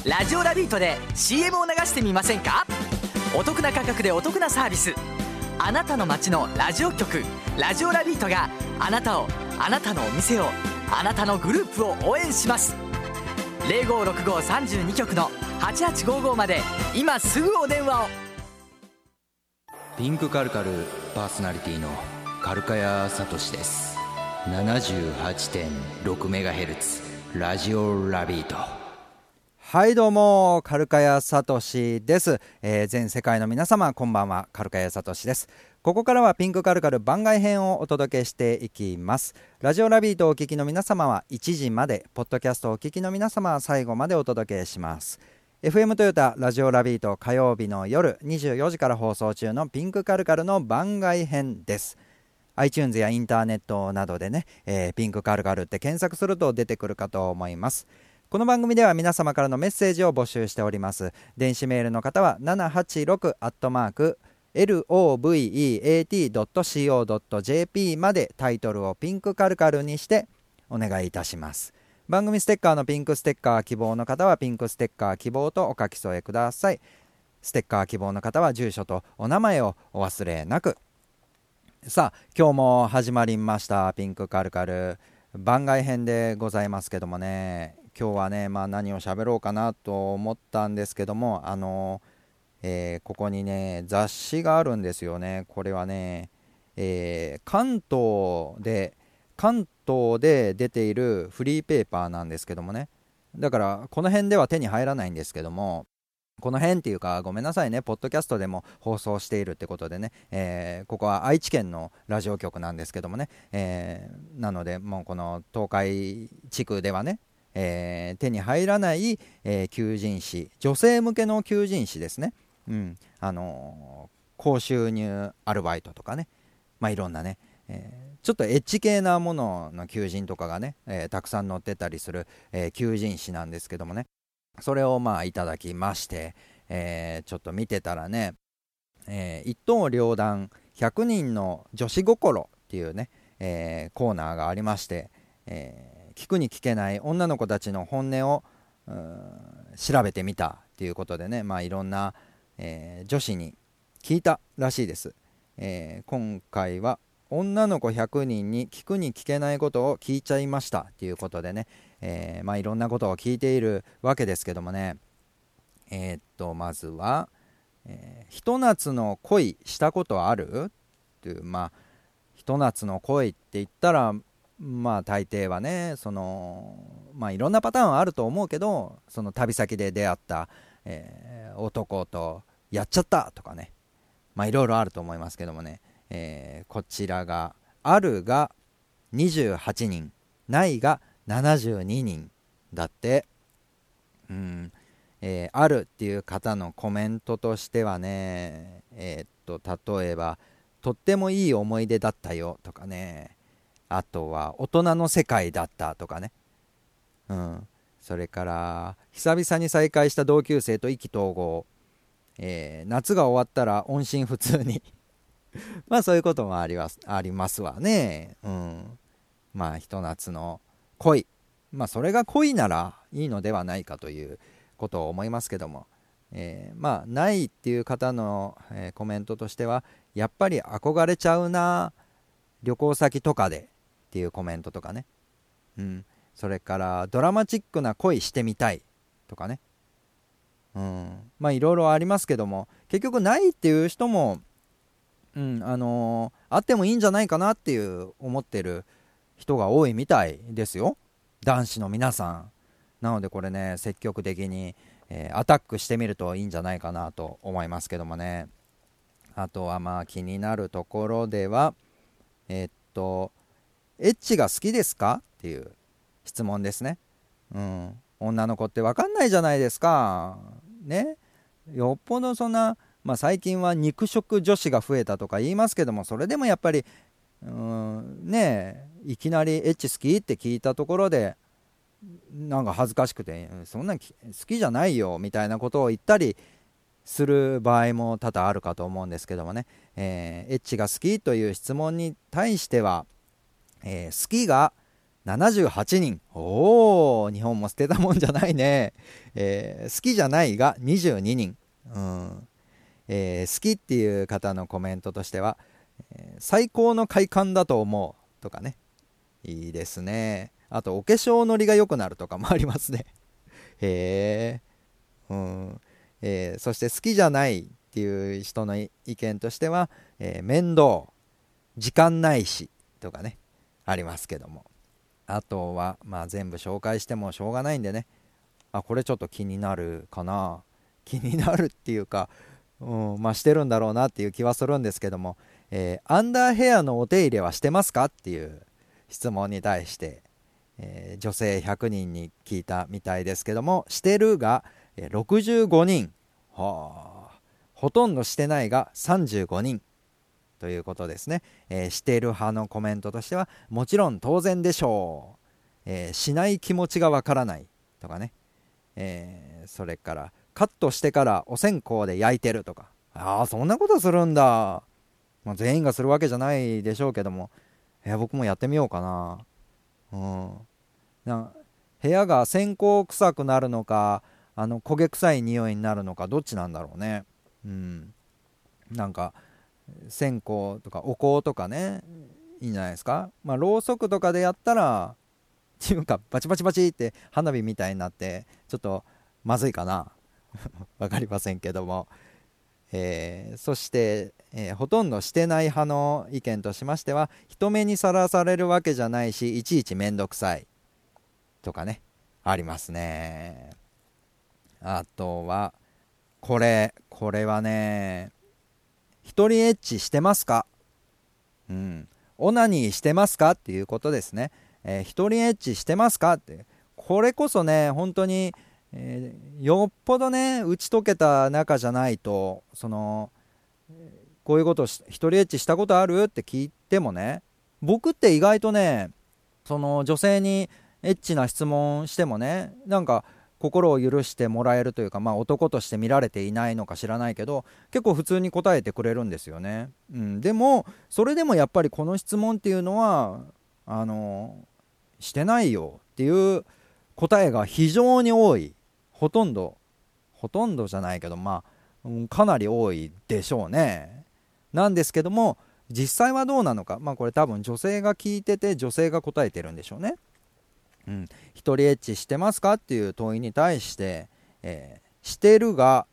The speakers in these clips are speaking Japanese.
ラジオラビートで CM を流してみませんか？お得な価格でお得なサービス。あなたの街のラジオ局ラジオラビートがあなたを、あなたのお店を、あなたのグループを応援します。056532局の8855まで今すぐお電話を。 ピンクカルカルパーソナリティのカルカヤサトシです。 78.6MHz ラジオラビート。 はい、どうもカルカヤサトシです。全世界の皆様こんばんは。カルカヤサトシです。ここからはピンクカルカル番外編をお届けしていきます。ラジオラビートをお聞きの皆様は1時まで、ポッドキャストをお聞きの皆様は最後までお届けします。 FM トヨタラジオラビート、火曜日の夜24時から放送中のピンクカルカルの番外編です。 iTunes やインターネットなどでね、ピンクカルカルって検索すると出てくるかと思います。この番組では皆様からのメッセージを募集しております。電子メールの方は 786@loveat.co.jp までタイトルをピンクカルカルにしてお願いいたします。番組ステッカーのピンクステッカー希望の方はピンクステッカー希望とお書き添えください。ステッカー希望の方は住所とお名前をお忘れなく。さあ、今日も始まりましたピンクカルカル番外編でございますけどもね、今日はね、何を喋ろうかなと思ったんですけども、ここにね雑誌があるんですよね。これはね、関東で出ているフリーペーパーなんですけどもね、だからこの辺では手に入らないんですけども、この辺っていうかごめんなさいね、ポッドキャストでも放送しているってことでね、ここは愛知県のラジオ局なんですけどもね、なのでもうこの東海地区ではね、手に入らない、求人誌、女性向けの求人誌ですね、高収入アルバイトとかね、いろんなね、ちょっとエッジ系なものの求人とかがね、たくさん載ってたりする、求人誌なんですけどもね、それをいただきまして、ちょっと見てたらね、一刀両断100人の女子心っていうね、コーナーがありまして、聞くに聞けない女の子たちの本音を調べてみたっていうことでね、いろんな、女子に聞いたらしいです。今回は女の子100人に聞くに聞けないことを聞いちゃいましたっていうことでね、いろんなことを聞いているわけですけどもね、まずは、ひと夏の恋したことあるっていう、ひと夏の恋って言ったら大抵はね、いろんなパターンはあると思うけど、その旅先で出会った、男とやっちゃったとかね、いろいろあると思いますけどもね、こちらがあるが28人、ないが72人だって。あるっていう方のコメントとしてはね、例えばとってもいい思い出だったよとかね、あとは大人の世界だったとかね、それから久々に再会した同級生と意気投合、夏が終わったら音信不通にそういうこともありますわね。ひと夏の恋、それが恋ならいいのではないかということを思いますけども、ないっていう方の、コメントとしては、やっぱり憧れちゃうな、旅行先とかでっていうコメントとかね、それからドラマチックな恋してみたいとかね、いろいろありますけども、結局ないっていう人も、あってもいいんじゃないかなっていう思ってる人が多いみたいですよ、男子の皆さん。なのでこれね、積極的に、アタックしてみるといいんじゃないかなと思いますけどもね。あとは気になるところでは、エッチが好きですかっていう質問ですね。女の子って分かんないじゃないですかね。よっぽどそんな、最近は肉食女子が増えたとか言いますけども、それでもやっぱりいきなりエッチ好きって聞いたところでなんか恥ずかしくて、そんな好きじゃないよみたいなことを言ったりする場合も多々あるかと思うんですけどもね、エッチが好きという質問に対しては、好きが 78人。おー、日本も捨てたもんじゃないね。好きじゃないが22人。好きっていう方のコメントとしては、最高の快感だと思うとかね。いいですね。あとお化粧のりが良くなるとかもありますね。へえ。そして好きじゃないっていう人の意見としては、面倒、時間ないしとかね、ありますけども。あとは全部紹介してもしょうがないんでね、これちょっと気になるかな。気になるっていうか、してるんだろうなっていう気はするんですけども、アンダーヘアのお手入れはしてますかっていう質問に対して、女性100人に聞いたみたいですけども、してるが65人、ほとんどしてないが35人ということですね。してる派のコメントとしては、もちろん当然でしょう、しない気持ちがわからないとかね、それからカットしてからお線香で焼いてるとか、そんなことするんだ。全員がするわけじゃないでしょうけども、僕もやってみようかな。部屋が線香臭くなるのか、焦げ臭い匂いになるのか、どっちなんだろうね。なんか線香とかお香とかね、いいんじゃないですか。ろうそくとかでやったらっていうか、バチバチバチって花火みたいになってちょっとまずいかな。わかりませんけども、そして、ほとんどしてない派の意見としましては、人目にさらされるわけじゃないし、いちいちめんどくさいとかね、ありますね。あとはこれはね、一人エッチしてますか、オナニーしてますかっていうことですね。一人エッチしてますかって、これこそね、本当に、よっぽどね打ち解けた仲じゃないと、こういうこと一人エッチしたことあるって聞いてもね、僕って意外とね、女性にエッチな質問してもね、なんか心を許してもらえるというか、男として見られていないのか知らないけど、結構普通に答えてくれるんですよね。でもそれでもやっぱりこの質問っていうのはしてないよっていう答えが非常に多い。ほとんどじゃないけど、かなり多いでしょうね。なんですけども、実際はどうなのか、これ多分女性が聞いてて女性が答えてるんでしょうね。一人エッチしてますかっていう問いに対して、してるが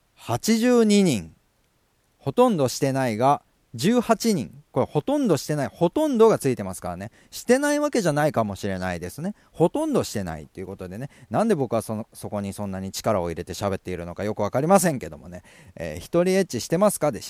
82人、ほとんどしてないが18人。これほとんどしてない、ほとんどがついてますからね。してないわけじゃないかもしれないですね。ほとんどしてないっていうことでね、なんで僕はそこにそんなに力を入れて喋っているのかよく分かりませんけどもね、一人エッチしてますかで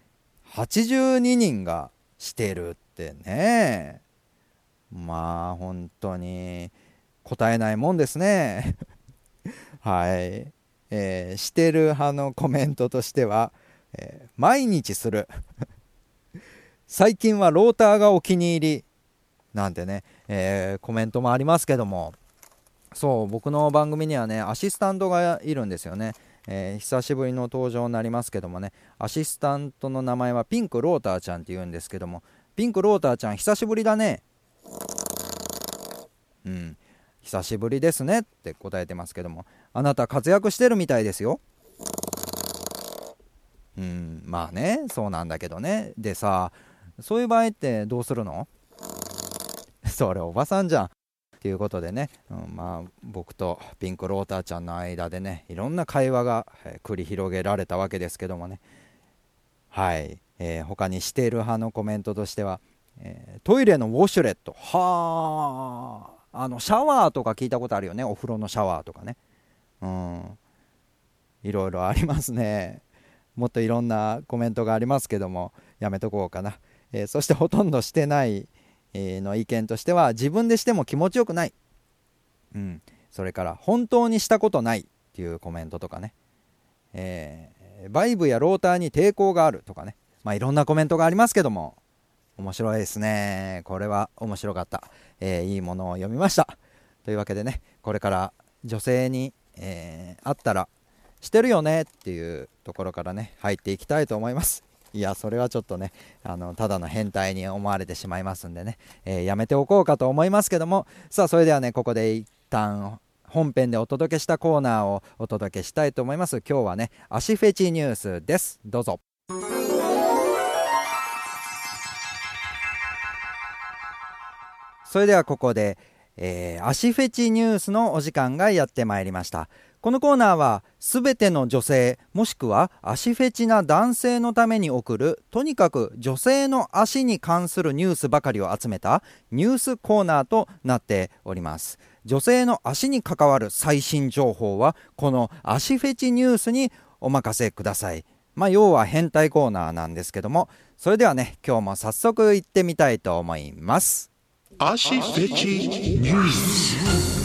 82人がしてるってね、本当に答えないもんですね。はい、してる派のコメントとしては、毎日する。最近はローターがお気に入りなんてね、コメントもありますけども、そう、僕の番組にはねアシスタントがいるんですよね。久しぶりの登場になりますけどもね、アシスタントの名前はピンクローターちゃんって言うんですけども、ピンクローターちゃん久しぶりだね。久しぶりですねって答えてますけども、あなた活躍してるみたいですよ。そうなんだけどね。でさ、そういう場合ってどうするの？それおばさんじゃんということでね、僕とピンクローターちゃんの間でね、いろんな会話が繰り広げられたわけですけどもね。はい、他にしている派のコメントとしては、トイレのウォシュレット、シャワーとか聞いたことあるよね。お風呂のシャワーとかね。いろいろありますね。もっといろんなコメントがありますけども、やめとこうかな。そしてほとんどしてないの意見としては、自分でしても気持ちよくない、それから本当にしたことないっていうコメントとかね、バイブやローターに抵抗があるとかね、いろんなコメントがありますけども、面白いですね。これは面白かった、いいものを読みました。というわけでね、これから女性に、会ったらしてるよねっていうところからね入っていきたいと思います。 いやそれはちょっとねただの変態に思われてしまいますんでね、やめておこうかと思いますけども、さあそれではねここで一旦本編でお届けしたコーナーをお届けしたいと思います。今日はね足フェチニュースです。どうぞ。それではここで、足フェチニュースのお時間がやってまいりました。このコーナーはすべての女性もしくは足フェチな男性のために送るとにかく女性の足に関するニュースばかりを集めたニュースコーナーとなっております。女性の足に関わる最新情報はこの足フェチニュースにお任せください。要は変態コーナーなんですけども、それではね今日も早速行ってみたいと思います。 足フェチニュース。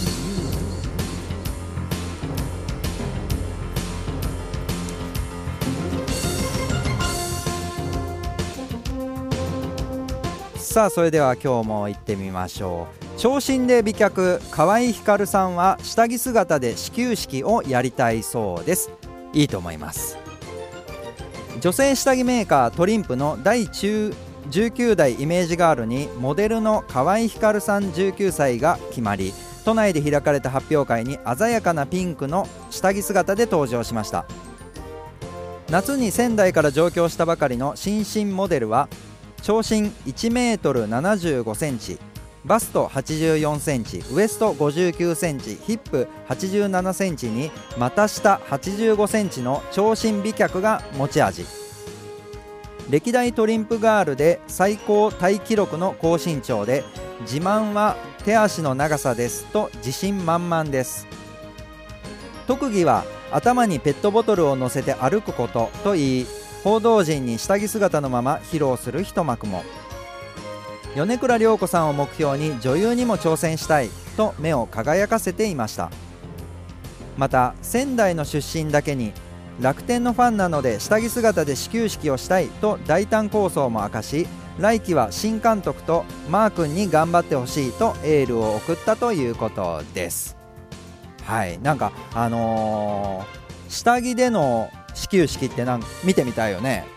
さあそれでは今日も行ってみましょう。長身で美脚河合ひかるさんは下着姿で始球式をやりたいそうです。いいと思います。女性下着メーカートリンプの第19代イメージガールにモデルの河合ひかるさん19歳が決まり、都内で開かれた発表会に鮮やかなピンクの下着姿で登場しました。夏に仙台から上京したばかりの新進モデルは長身1メートル75センチ、バスト84センチ、ウエスト59センチ、ヒップ87センチに股下85センチの長身美脚が持ち味。歴代トリンプガールで最高タイ記録の高身長で、自慢は手足の長さですと自信満々です。特技は頭にペットボトルを乗せて歩くことといい、報道陣に下着姿のまま披露する一幕も。米倉涼子さんを目標に女優にも挑戦したいと目を輝かせていました。また仙台の出身だけに楽天のファンなので下着姿で始球式をしたいと大胆構想も明かし、来季は新監督とマー君に頑張ってほしいとエールを送ったということです。はい、なんか下着での始球式って見てみたいよね。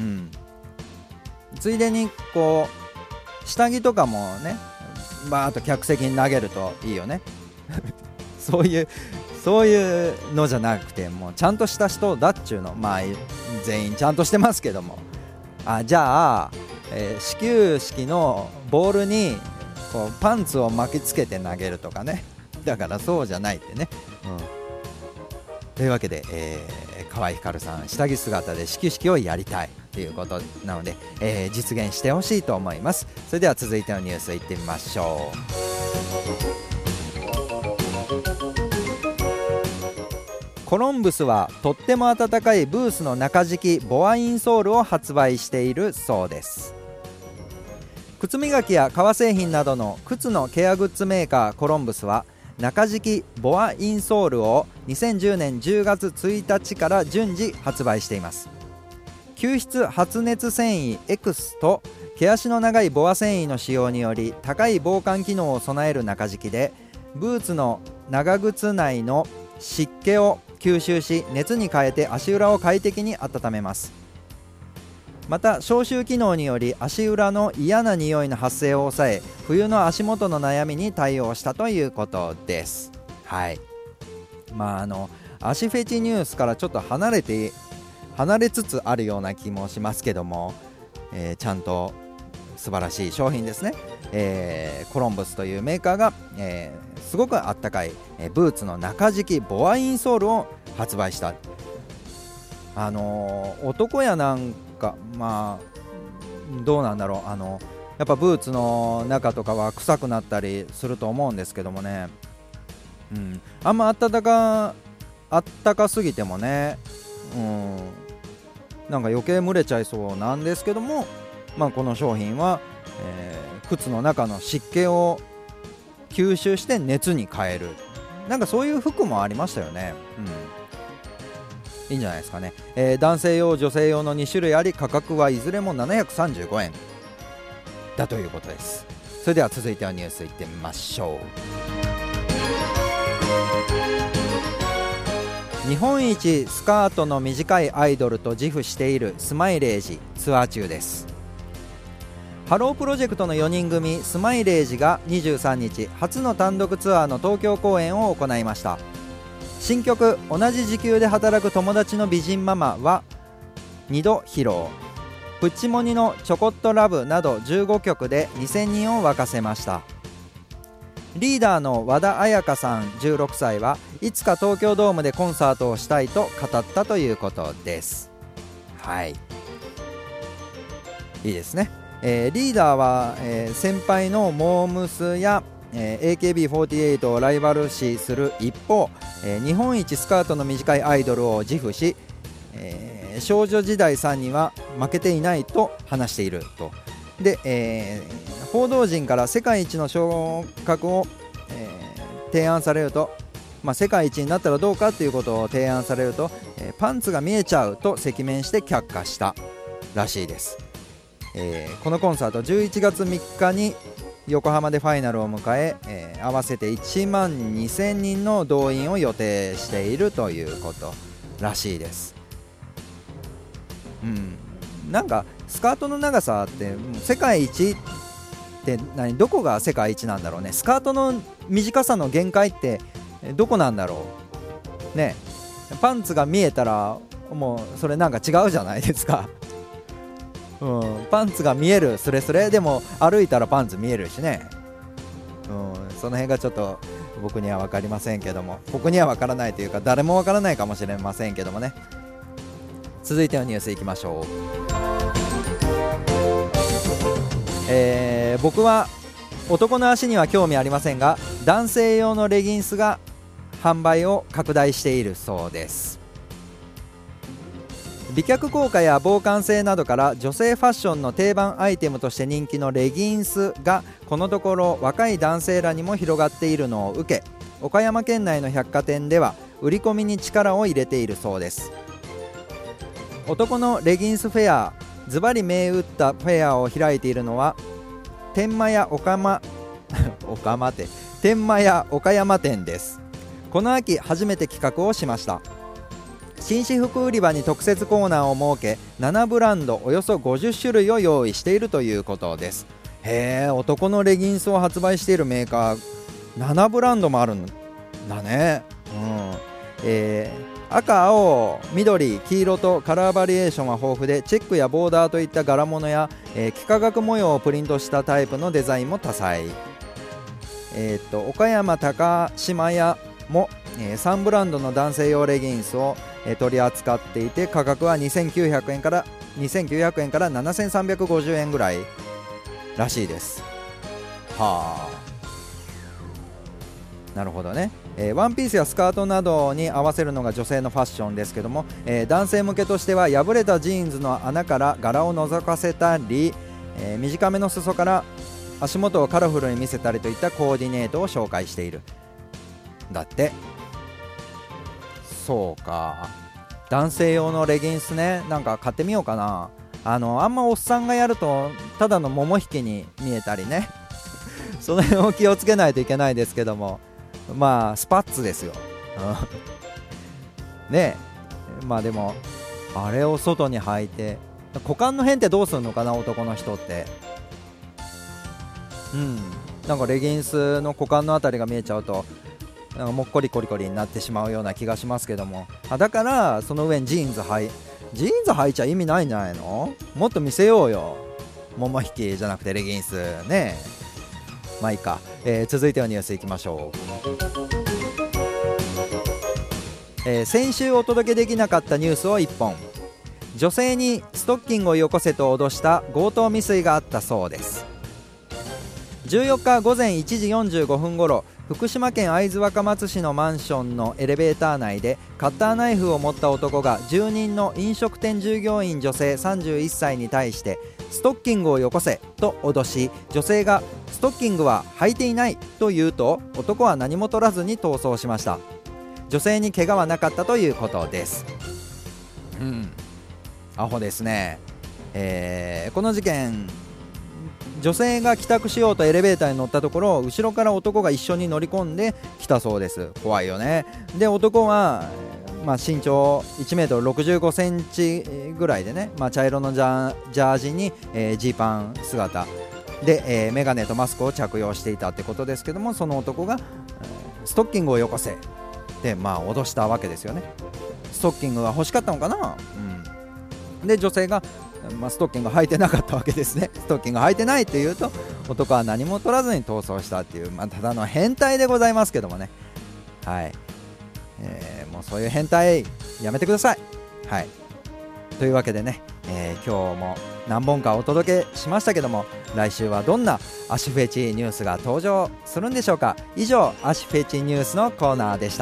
ついでにこう下着とかもねバーッと客席に投げるといいよねそういうのじゃなくて、もうちゃんとした人だっちゅうの。全員ちゃんとしてますけども、じゃあ、始球式のボールにこうパンツを巻きつけて投げるとかね。だからそうじゃないってね。というわけで、河合ひかるさん下着姿で始球式をやりたいということなので、実現してほしいと思います。それでは続いてのニュースいってみましょう。コロンブスはとっても暖かいブースの中敷きボアインソールを発売しているそうです。靴磨きや革製品などの靴のケアグッズメーカーコロンブスは中敷きボアインソールを2010年10月1日から順次発売しています。吸湿発熱繊維 X と毛足の長いボア繊維の使用により高い防寒機能を備える中敷きで、ブーツの長靴内の湿気を吸収し熱に変えて足裏を快適に温めます。また消臭機能により足裏の嫌な匂いの発生を抑え、冬の足元の悩みに対応したということです。はい、足フェチニュースからちょっと離れつつあるような気もしますけども、ちゃんと素晴らしい商品ですね。コロンブスというメーカーが、すごくあったかい、ブーツの中敷きボアインソールを発売した。男やなんかどうなんだろう、やっぱブーツの中とかは臭くなったりすると思うんですけどもね、あんまあったかすぎてもね、なんか余計蒸れちゃいそうなんですけども、この商品は、靴の中の湿気を吸収して熱に変える、なんかそういう服もありましたよね。いいんじゃないですかね。男性用女性用の2種類あり、価格はいずれも735円だということです。それでは続いてはニュースいってみましょう。 日本一スカートの短いアイドルと自負しているスマイレージツアー中です。ハロープロジェクトの4人組スマイレージが23日初の単独ツアーの東京公演を行いました。新曲同じ時給で働く友達の美人ママは2度披露。プッチモニのちょこっとラブなど15曲で2000人を沸かせました。リーダーの和田彩香さん16歳はいつか東京ドームでコンサートをしたいと語ったということです。はい、いいですね。リーダーは、先輩のモームスや、AKB48 をライバル視する一方、日本一スカートの短いアイドルを自負し、少女時代さんには負けていないと話していると。で、報道陣から世界一の昇格を、提案されると、世界一になったらどうかということを提案されると、パンツが見えちゃうと赤面して却下したらしいです。このコンサート11月3日に横浜でファイナルを迎え、合わせて1万2000人の動員を予定しているということらしいです。なんかスカートの長さって世界一ってどこが世界一なんだろうね。スカートの短さの限界ってどこなんだろうね。パンツが見えたらもうそれなんか違うじゃないですか。パンツが見えるスレスレでも歩いたらパンツ見えるしね。その辺がちょっと僕には分かりませんけども、僕には分からないというか誰も分からないかもしれませんけどもね。続いてのニュースいきましょう。僕は男の足には興味ありませんが男性用のレギンスが販売を拡大しているそうです。美脚効果や防寒性などから女性ファッションの定番アイテムとして人気のレギンスがこのところ若い男性らにも広がっているのを受け、岡山県内の百貨店では売り込みに力を入れているそうです。男のレギンスフェア、ズバリ銘打ったフェアを開いているのは天満屋岡山店です。この秋初めて企画をしました。紳士服売り場に特設コーナーを設け7ブランドおよそ50種類を用意しているということです。へー、男のレギンスを発売しているメーカー7ブランドもあるんだね。赤、青、緑、黄色とカラーバリエーションは豊富でチェックやボーダーといった柄物や、幾何学模様をプリントしたタイプのデザインも多彩。岡山高島屋も、3ブランドの男性用レギンスを、取り扱っていて価格は2900円から7350円ぐらいらしいです。はあ、なるほどね。ワンピースやスカートなどに合わせるのが女性のファッションですけども、男性向けとしては破れたジーンズの穴から柄を覗かせたり、短めの裾から足元をカラフルに見せたりといったコーディネートを紹介しているだって。そうか、男性用のレギンスね、なんか買ってみようかな。あんまおっさんがやるとただの桃引きに見えたりねその辺を気をつけないといけないですけども、まあスパッツですよねえ。でもあれを外に履いて股間の辺ってどうするのかな、男の人って。なんかレギンスの股間のあたりが見えちゃうとなんかもっこりコリコリになってしまうような気がしますけども、だからその上にジーンズ履いちゃ意味ないんじゃないの。もっと見せようよ、桃引きじゃなくてレギンスね。まあいいか、続いてのニュースいきましょう。先週お届けできなかったニュースを1本。女性にストッキングをよこせと脅した強盗未遂があったそうです。14日午前1時45分ごろ、福島県会津若松市のマンションのエレベーター内でカッターナイフを持った男が住人の飲食店従業員女性31歳に対してストッキングをよこせと脅し、女性がストッキングは履いていないと言うと男は何も取らずに逃走しました。女性に怪我はなかったということです。アホですね。この事件、女性が帰宅しようとエレベーターに乗ったところ、後ろから男が一緒に乗り込んできたそうです。怖いよね。で男は身長1メートル65センチぐらいでね、茶色のジャージにジーパン姿で、メガネとマスクを着用していたってことですけども、その男が、ストッキングをよこせって脅したわけですよね。ストッキングが欲しかったのかな、で女性が、ストッキング履いてなかったわけですね。ストッキング履いてないって言うと、男は何も取らずに逃走したっていう、ただの変態でございますけどもね。はい、もうそういう変態やめてください。はい、というわけでね、今日も何本かお届けしましたけども、来週はどんな足フェチニュースが登場するんでしょうか。以上、足フェチニュースのコーナーでした。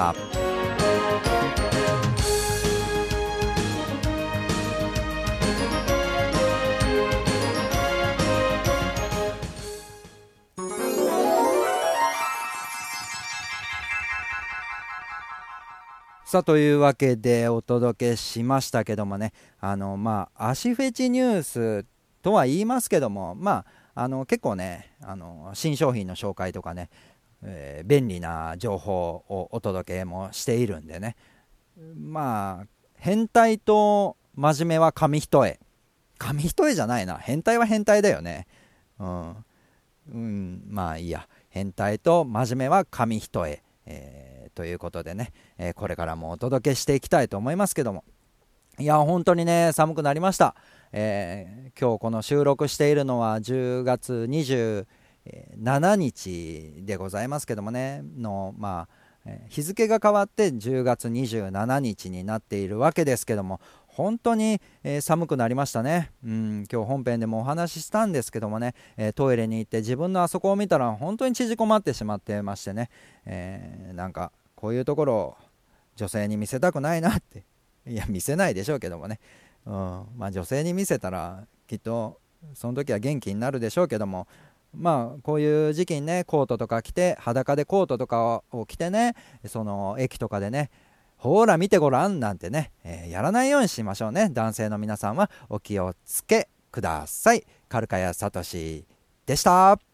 さあ、というわけでお届けしましたけどもね、足フェチニュースとは言いますけども、結構ね、新商品の紹介とかね、便利な情報をお届けもしているんでね、変態と真面目は紙一重じゃないな、変態は変態だよね。いいや、変態と真面目は紙一重、ということでね、これからもお届けしていきたいと思いますけども、いや本当にね寒くなりました。今日この収録しているのは10月27日でございますけどもねの、日付が変わって10月27日になっているわけですけども、本当に、寒くなりましたね。今日本編でもお話ししたんですけどもね、トイレに行って自分のあそこを見たら本当に縮こまってしまってましてね、なんかこういうところを女性に見せたくないなって、いや見せないでしょうけどもね、女性に見せたらきっとその時は元気になるでしょうけども、こういう時期にねコートとか着て、裸でコートとかを着てね、その駅とかでね、ほら見てごらんなんてね、やらないようにしましょうね。男性の皆さんはお気をつけください。カルカヤサトシでした。